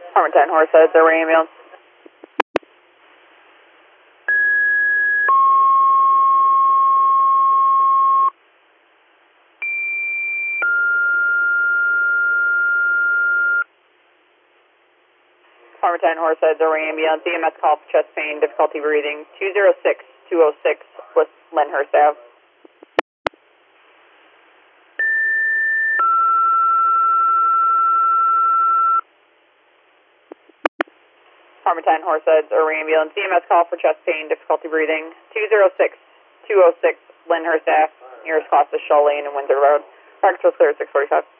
Department 10, Horseheads, Air ambulance. Department 10, Horseheads, Air ambulance. EMS call for chest pain, difficulty breathing. 206-206 West Lyndhurst Ave. Department 10, Horseheads, Air ambulance. EMS call for chest pain, difficulty breathing. 206-206 Lyndhurst Ave. Nearest cross is Shaw Lane and Windsor Road. Practice clear 645.